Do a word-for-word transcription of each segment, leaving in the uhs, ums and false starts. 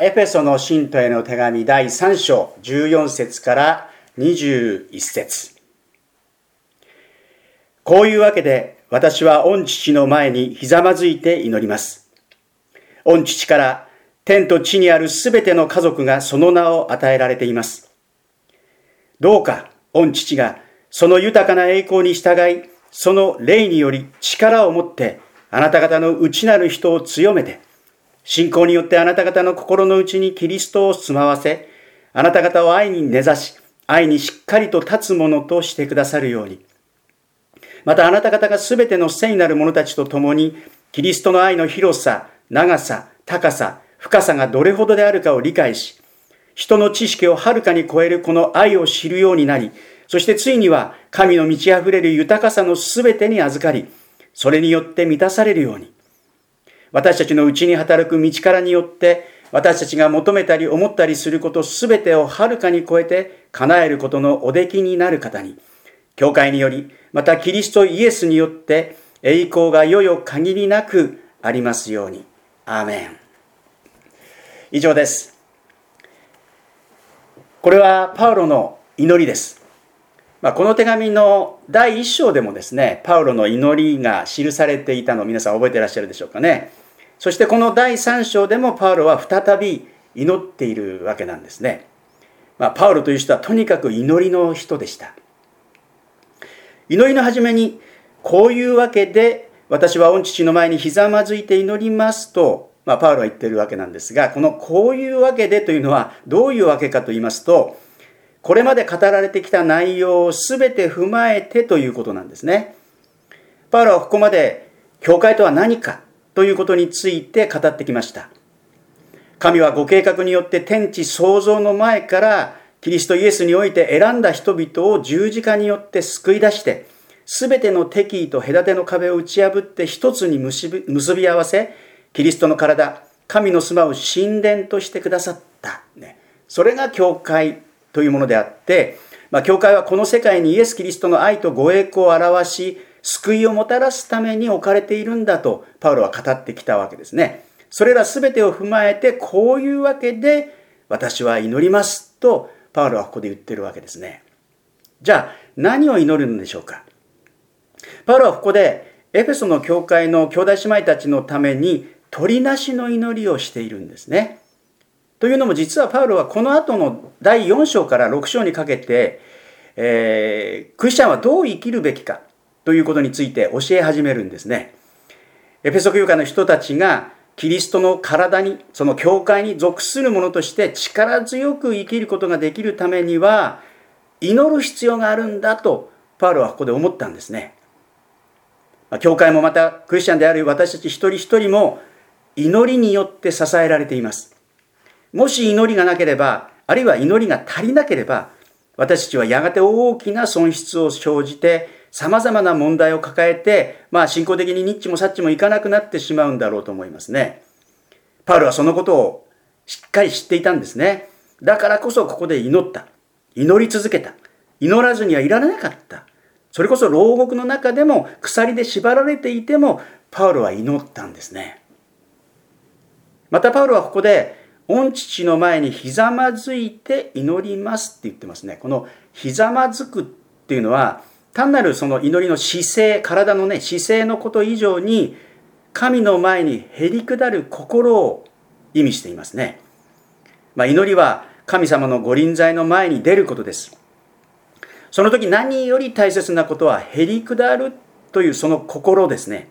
エペソの信徒への手紙だいさん章じゅうよん節からにじゅういち節。こういうわけで私は御父の前にひざまずいて祈ります。御父から天と地にあるすべての家族がその名を与えられています。どうか御父がその豊かな栄光に従い、その霊により力を持ってあなた方の内なる人を強めて、信仰によってあなた方の心の内にキリストを住まわせ、あなた方を愛に根ざし、愛にしっかりと立つものとしてくださるように。またあなた方がすべての聖なる者たちと共に、キリストの愛の広さ、長さ、高さ、深さがどれほどであるかを理解し、人の知識をはるかに超えるこの愛を知るようになり、そしてついには神の満ち溢れる豊かさのすべてに預かり、それによって満たされるように。私たちのうちに働く道からによって、私たちが求めたり思ったりすることすべてをはるかに超えて叶えることのおできになる方に、教会により、またキリストイエスによって栄光がよよ限りなくありますように。アーメン。以上です。これはパウロの祈りです。まあ、この手紙のだいいっ章でもですね、パウロの祈りが記されていたのを皆さん覚えていらっしゃるでしょうかね。そしてこのだいさん章でもパウロは再び祈っているわけなんですね。まあ、パウロという人はとにかく祈りの人でした。祈りの初めに、こういうわけで私は御父の前にひざまずいて祈りますと、まあ、パウロは言っているわけなんですが、このこういうわけでというのはどういうわけかと言いますと、これまで語られてきた内容をすべて踏まえてということなんですね。パウロはここまで教会とは何かということについて語ってきました。神はご計画によって天地創造の前からキリストイエスにおいて選んだ人々を十字架によって救い出して、すべての敵意と隔ての壁を打ち破って一つに結び、結び合わせ、キリストの体、神の住まう神殿としてくださった。ね、それが教会というものであって、まあ、教会はこの世界にイエス・キリストの愛とご栄光を表し、救いをもたらすために置かれているんだとパウロは語ってきたわけですね。それらすべてを踏まえて、こういうわけで私は祈りますとパウロはここで言ってるわけですね。じゃあ何を祈るのでしょうか。パウロはここでエペソの教会の兄弟姉妹たちのために取りなしの祈りをしているんですね。というのも実はパウロはこの後のだいよん章からろく章にかけて、えー、クリスチャンはどう生きるべきかということについて教え始めるんですね。エペソ教会の人たちがキリストの体に、その教会に属する者として力強く生きることができるためには祈る必要があるんだとパウロはここで思ったんですね。教会もまたクリスチャンである私たち一人一人も祈りによって支えられています。もし祈りがなければ、あるいは祈りが足りなければ、私たちはやがて大きな損失を生じて、様々な問題を抱えて、まあ信仰的にニッチもサッチもいかなくなってしまうんだろうと思いますね。パウロはそのことをしっかり知っていたんですね。だからこそここで祈った。祈り続けた。祈らずにはいられなかった。それこそ牢獄の中でも鎖で縛られていてもパウロは祈ったんですね。またパウロはここで御父の前にひざまずいて祈りますって言ってますね。このひざまずくっていうのは単なるその祈りの姿勢、体のね姿勢のこと以上に神の前にへりくだる心を意味していますね。まあ、祈りは神様のご臨在の前に出ることです。その時何より大切なことはへりくだるというその心ですね。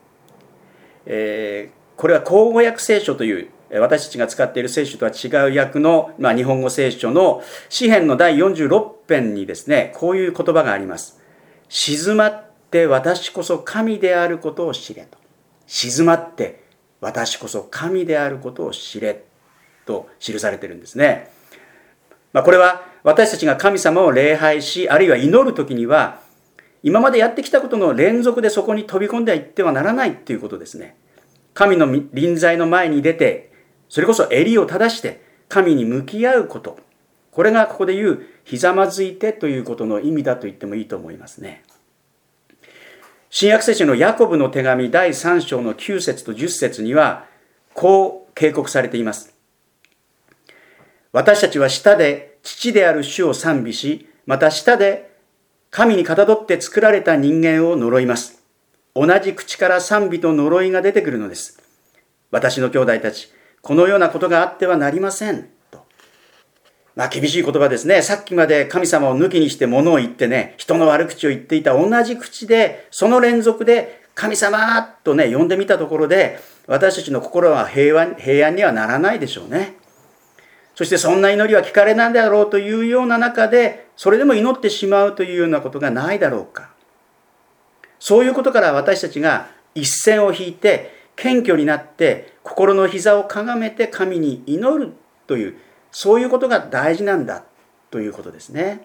えー、これは口語訳聖書という私たちが使っている聖書とは違う訳の、まあ、日本語聖書の詩編のだいよんじゅうろく編にですね、こういう言葉があります。静まって私こそ神であることを知れと。静まって私こそ神であることを知れと記されているんですね。まあ、これは私たちが神様を礼拝し、あるいは祈るときには、今までやってきたことの連続でそこに飛び込んではいってはならないということですね。神の臨在の前に出て、それこそ襟を正して神に向き合うこと。これがここで言うひざまずいてということの意味だと言ってもいいと思いますね。新約聖書のヤコブの手紙だいさん章のきゅう節とじゅっ節にはこう警告されています。 私たちは舌で父である主を賛美し、また舌で神にかたどって作られた人間を呪います。同じ口から賛美と呪いが出てくるのです。私の兄弟たち、このようなことがあってはなりません。と。まあ厳しい言葉ですね。さっきまで神様を抜きにして物を言ってね、人の悪口を言っていた同じ口で、その連続で神様とね、呼んでみたところで、私たちの心は平和、平安にはならないでしょうね。そしてそんな祈りは聞かれないだろうというような中で、それでも祈ってしまうというようなことがないだろうか。そういうことから私たちが一線を引いて、謙虚になって心の膝をかがめて神に祈るという、そういうことが大事なんだということですね。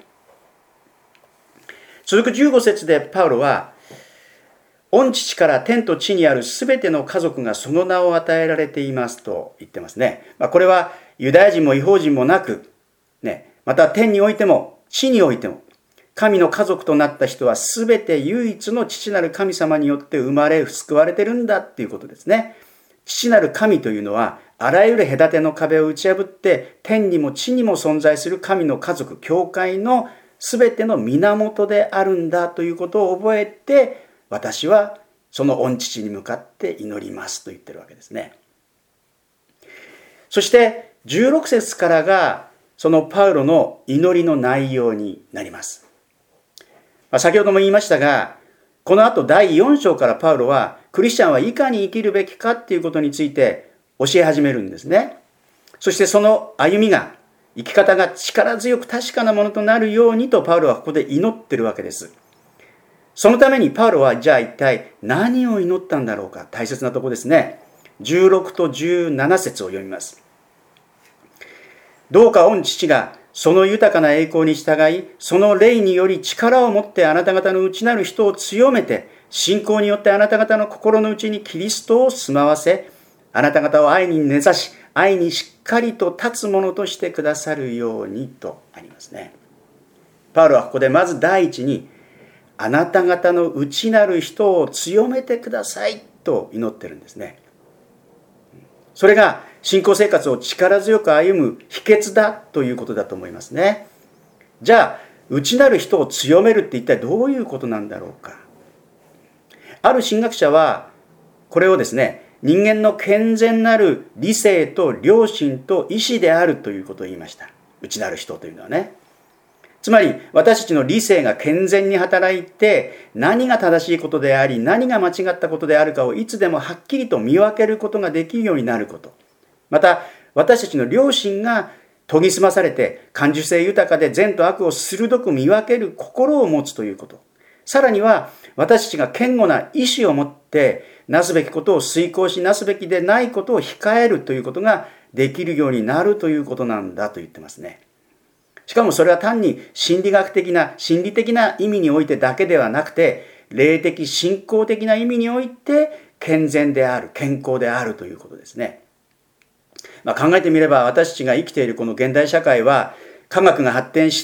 続くじゅうご節でパウロは、御父から天と地にあるすべての家族がその名を与えられていますと言ってますね。まあ、これはユダヤ人も異邦人もなく、ね、また天においても地においても、神の家族となった人はすべて唯一の父なる神様によって生まれ救われてるんだっていうことですね。父なる神というのはあらゆる隔ての壁を打ち破って天にも地にも存在する神の家族、教会のすべての源であるんだということを覚えて、私はその御父に向かって祈りますと言ってるわけですね。そしてじゅうろく節からがそのパウロの祈りの内容になります。先ほども言いましたが、この後だいよん章からパウロはクリスチャンはいかに生きるべきかっていうことについて教え始めるんですね。そしてその歩みが、生き方が力強く確かなものとなるようにとパウロはここで祈ってるわけです。そのためにパウロはじゃあ一体何を祈ったんだろうか。大切なところですね。じゅうろくとじゅうなな節を読みます。どうか御父がその豊かな栄光に従い、その霊により力を持ってあなた方の内なる人を強めて、信仰によってあなた方の心の内にキリストを住まわせ、あなた方を愛に根ざし、愛にしっかりと立つものとしてくださるようにとありますね。パウロはここでまず第一に、あなた方の内なる人を強めてくださいと祈ってるんですね。それが信仰生活を力強く歩む秘訣だということだと思いますね。じゃあ、内なる人を強めるって一体どういうことなんだろうか。ある神学者は、これをですね、人間の健全なる理性と良心と意志であるということを言いました。内なる人というのはね。つまり、私たちの理性が健全に働いて、何が正しいことであり、何が間違ったことであるかをいつでもはっきりと見分けることができるようになること。また、私たちの良心が研ぎ澄まされて、感受性豊かで善と悪を鋭く見分ける心を持つということ。さらには、私たちが堅固な意志を持って、なすべきことを遂行し、なすべきでないことを控えるということができるようになるということなんだと言ってますね。しかもそれは単に心理学的な、心理的な意味においてだけではなくて、霊的、信仰的な意味において、健全である、健康であるということですね。まあ、考えてみれば私たちが生きているこの現代社会は科学が発展して、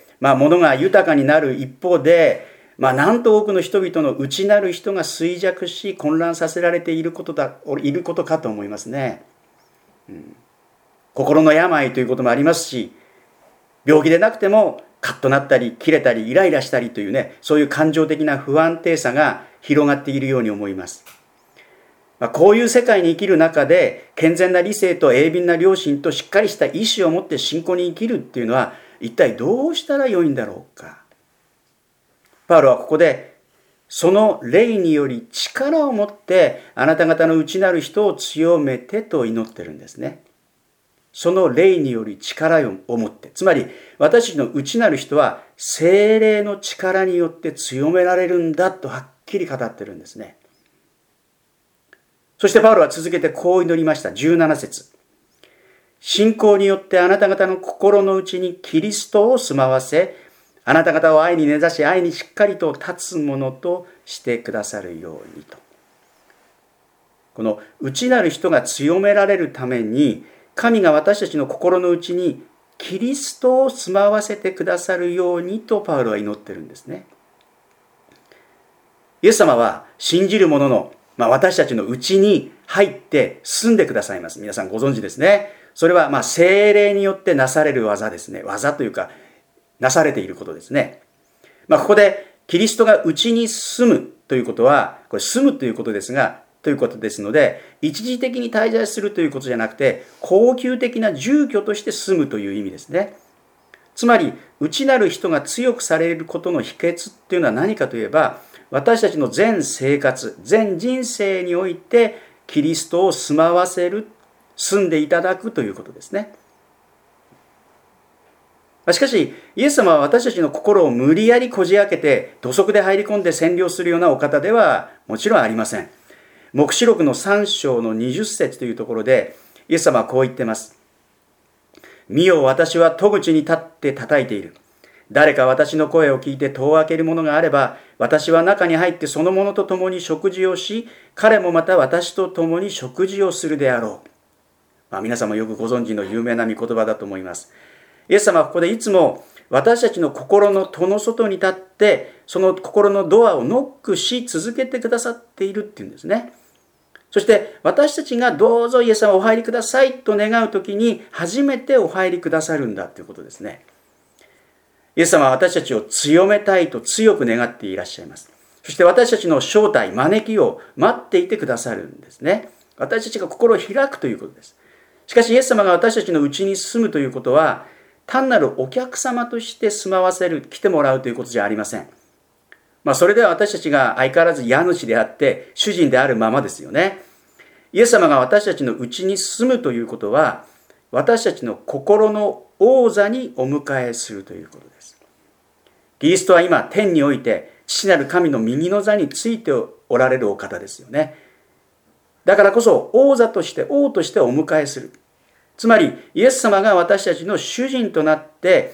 まあ、物が豊かになる一方で、まあ、なんと多くの人々の内なる人が衰弱し混乱させられていることだ、いることかと思いますね。うん、心の病ということもありますし、病気でなくてもカッとなったり切れたりイライラしたりというね、そういう感情的な不安定さが広がっているように思います。こういう世界に生きる中で健全な理性と鋭敏な良心としっかりした意志を持って信仰に生きるっていうのは一体どうしたらよいんだろうか。パウロはここでその霊により力を持ってあなた方の内なる人を強めてと祈ってるんですね。その霊により力を持って、つまり私たちの内なる人は聖霊の力によって強められるんだとはっきり語ってるんですね。そしてパウロは続けてこう祈りました。じゅうなな節。信仰によってあなた方の心の内にキリストを住まわせ、あなた方を愛に根ざし愛にしっかりと立つものとしてくださるようにと。この内なる人が強められるために、神が私たちの心の内にキリストを住まわせてくださるようにとパウロは祈ってるんですね。イエス様は信じる者のまあ、私たちの内に入って住んでくださいます。皆さんご存知ですね。 それはまあ聖霊によってなされる技ですね。技というか、なされていることですね。まあ、ここでキリストがうちに住むということは、これ住むということですが、ということですので、一時的に滞在するということじゃなくて、恒久的な住居として住むという意味ですね。つまり、内なる人が強くされることの秘訣っていうのは何かといえば、私たちの全生活、全人生において、キリストを住まわせる、住んでいただくということですね。しかし、イエス様は私たちの心を無理やりこじ開けて、土足で入り込んで占領するようなお方ではもちろんありません。黙示録のさん章のにじゅっ節というところで、イエス様はこう言っています。見よ、私は戸口に立って叩いている。誰か私の声を聞いて戸を開けるものがあれば、私は中に入ってその者と共に食事をし、彼もまた私と共に食事をするであろう。まあ、皆さんもよくご存知の有名な御言葉だと思います。イエス様はここでいつも私たちの心の戸の外に立って、その心のドアをノックし続けてくださっているっていうんですね。そして私たちがどうぞイエス様お入りくださいと願うときに初めてお入りくださるんだということですね。イエス様は私たちを強めたいと強く願っていらっしゃいます。そして私たちの招待、招きを待っていてくださるんですね。私たちが心を開くということです。しかしイエス様が私たちのうちに住むということは、単なるお客様として住まわせる、来てもらうということじゃありません。まあそれでは私たちが相変わらず家主であって主人であるままですよね。イエス様が私たちのうちに住むということは、私たちの心の王座にお迎えするということです。キリストは今天において父なる神の右の座についておられるお方ですよね。だからこそ王座として王としてお迎えする。つまりイエス様が私たちの主人となって、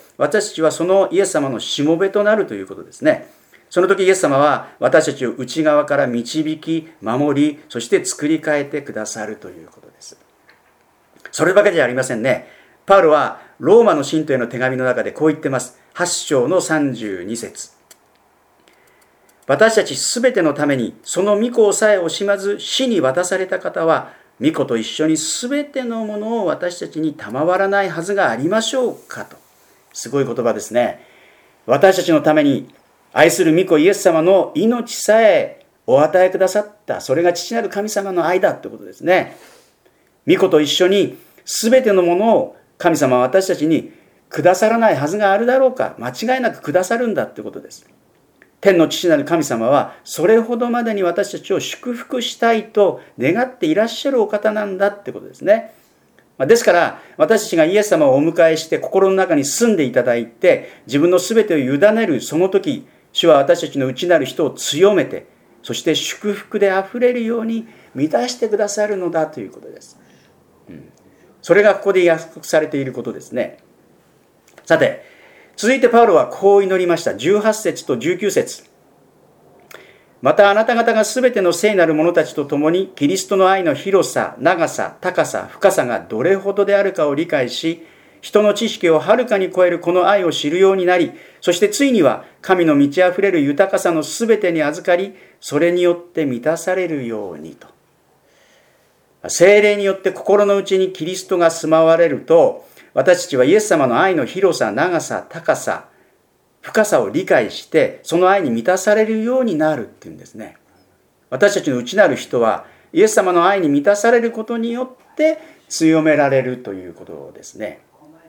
私たちはそのイエス様のしもべとなるということですね。その時イエス様は私たちを内側から導き、守り、そして作り変えてくださるということです。それだけじゃありませんね。パウロはローマの信徒への手紙の中でこう言ってます。はち章のさんじゅうに節。私たちすべてのためにその御子さえ惜しまず死に渡された方は、御子と一緒にすべてのものを私たちに賜らないはずがありましょうかと。すごい言葉ですね。私たちのために愛する御子イエス様の命さえお与えくださった。それが父なる神様の愛だということですね。御子と一緒にすべてのものを神様は私たちにくださらないはずがあるだろうか。間違いなくくださるんだということです。天の父なる神様はそれほどまでに私たちを祝福したいと願っていらっしゃるお方なんだってことですね。ですから私たちがイエス様をお迎えして心の中に住んでいただいて、自分の全てを委ねるその時、主は私たちの内なる人を強めて、そして祝福であふれるように満たしてくださるのだということです。うん、それがここで約束されていることですね。さて、続いてパウロはこう祈りました。じゅうはち節とじゅうきゅう節。またあなた方がすべての聖なる者たちと共にキリストの愛の広さ、長さ、高さ、深さがどれほどであるかを理解し、人の知識をはるかに超えるこの愛を知るようになり、そしてついには神の満ち溢れる豊かさのすべてに預かり、それによって満たされるようにと。聖霊によって心の内にキリストが住まわれると、私たちはイエス様の愛の広さ、長さ、高さ、深さを理解して、その愛に満たされるようになるっていうんですね。私たちの内なる人は、イエス様の愛に満たされることによって強められるということですね。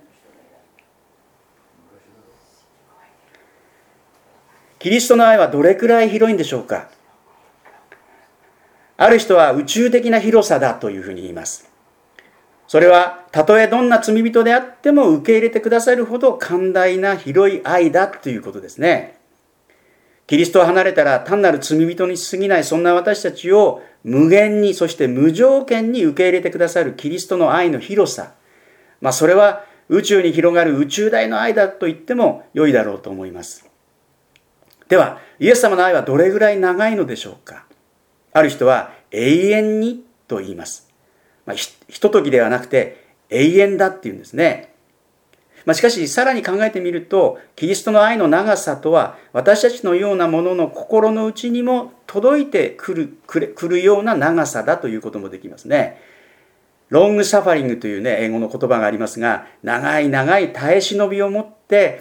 キリストの愛はどれくらい広いんでしょうか。ある人は宇宙的な広さだというふうに言います。それはたとえどんな罪人であっても受け入れてくださるほど寛大な広い愛だということですね。キリストを離れたら単なる罪人に過ぎない、そんな私たちを無限に、そして無条件に受け入れてくださるキリストの愛の広さ、まあそれは宇宙に広がる宇宙大の愛だと言っても良いだろうと思います。ではイエス様の愛はどれぐらい長いのでしょうか。ある人は永遠にと言います。まあ、ひ, ひとときではなくて永遠だっていうんですね。まあ、しかしさらに考えてみると、キリストの愛の長さとは私たちのようなものの心の内にも届いてくる、くれ、くるような長さだということもできますね。 ロングサファリングというね、英語の言葉がありますが、長い長い耐え忍びを持って、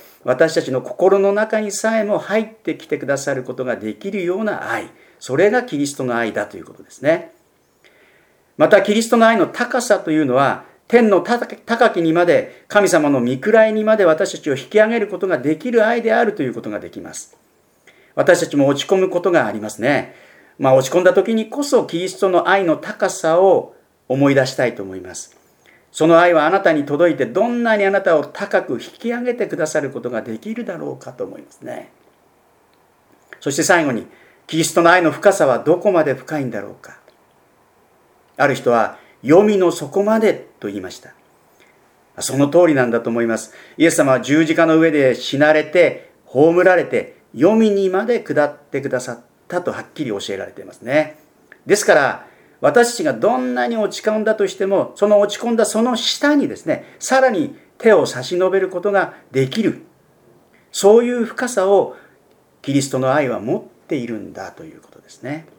私たちの心の中にさえも入ってきてくださることができるような愛。それがキリストの愛だということですね。また、キリストの愛の高さというのは、天の高きにまで、神様の御位にまで私たちを引き上げることができる愛であるということができます。私たちも落ち込むことがありますね。まあ落ち込んだ時にこそキリストの愛の高さを思い出したいと思います。その愛はあなたに届いてどんなにあなたを高く引き上げてくださることができるだろうかと思いますね。そして最後に、キリストの愛の深さはどこまで深いんだろうか。ある人は、黄泉の底までと言いました。その通りなんだと思います。イエス様は十字架の上で死なれて、葬られて、黄泉にまで下ってくださったとはっきり教えられていますね。ですから、私たちがどんなに落ち込んだとしても、その落ち込んだその下にですね、さらに手を差し伸べることができる。そういう深さをキリストの愛は持っているんだということですね。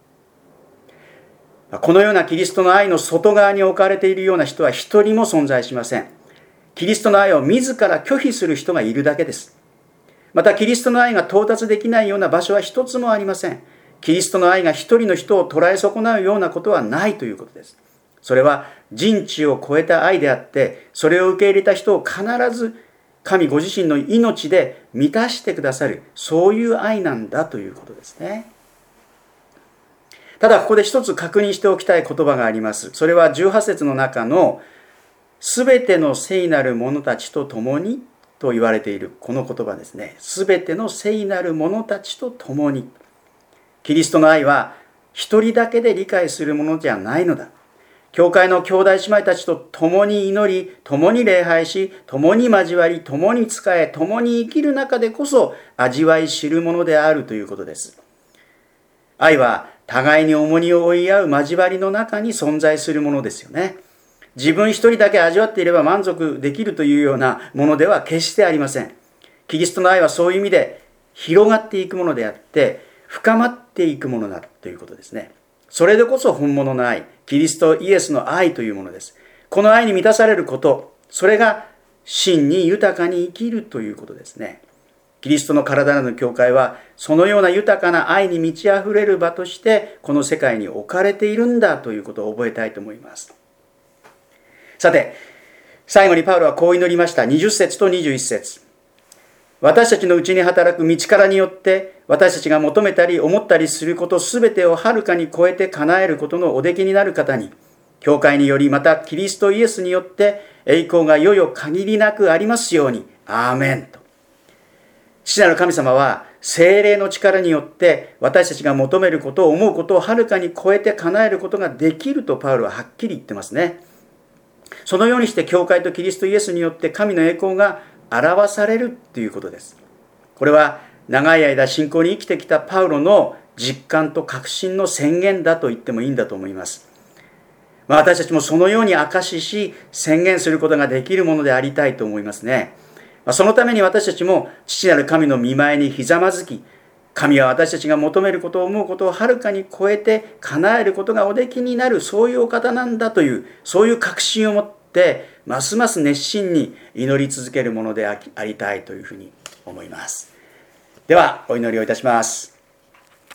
このようなキリストの愛の外側に置かれているような人は一人も存在しません。キリストの愛を自ら拒否する人がいるだけです。またキリストの愛が到達できないような場所は一つもありません。キリストの愛が一人の人を捉え損なうようなことはないということです。それは人知を超えた愛であって、それを受け入れた人を必ず神ご自身の命で満たしてくださる、そういう愛なんだということですね。ただここで一つ確認しておきたい言葉があります。それはじゅうはち節の中のすべての聖なる者たちと共にと言われているこの言葉ですね。すべての聖なる者たちと共に。キリストの愛は一人だけで理解するものじゃないのだ。教会の兄弟姉妹たちと共に祈り、共に礼拝し、共に交わり、共に仕え、共に生きる中でこそ味わい知るものであるということです。愛は互いに重荷を負い合う交わりの中に存在するものですよね。自分一人だけ味わっていれば満足できるというようなものでは決してありません。キリストの愛はそういう意味で広がっていくものであって、深まっていくものだということですね。それでこそ本物の愛、キリストイエスの愛というものです。この愛に満たされること、それが真に豊かに生きるということですね。キリストの体なる教会はそのような豊かな愛に満ち溢れる場としてこの世界に置かれているんだということを覚えたいと思います。さて、最後にパウロはこう祈りました。にじゅっ節とにじゅういち節。私たちのうちに働く道からによって私たちが求めたり思ったりすることすべてをはるかに超えて叶えることのおできになる方に、教会によりまたキリストイエスによって栄光がよよ限りなくありますように。アーメンと。父なる神様は聖霊の力によって私たちが求めることを思うことをはるかに超えて叶えることができるとパウロははっきり言ってますね。そのようにして教会とキリストイエスによって神の栄光が表されるということです。これは長い間信仰に生きてきたパウロの実感と確信の宣言だと言ってもいいんだと思います。まあ、私たちもそのように証しし宣言することができるものでありたいと思いますね。そのために私たちも父なる神の御前にひざまずき、神は私たちが求めることを思うことをはるかに超えて叶えることがおできになる、そういうお方なんだという、そういう確信を持ってますます熱心に祈り続けるものでありたいというふうに思います。ではお祈りをいたします。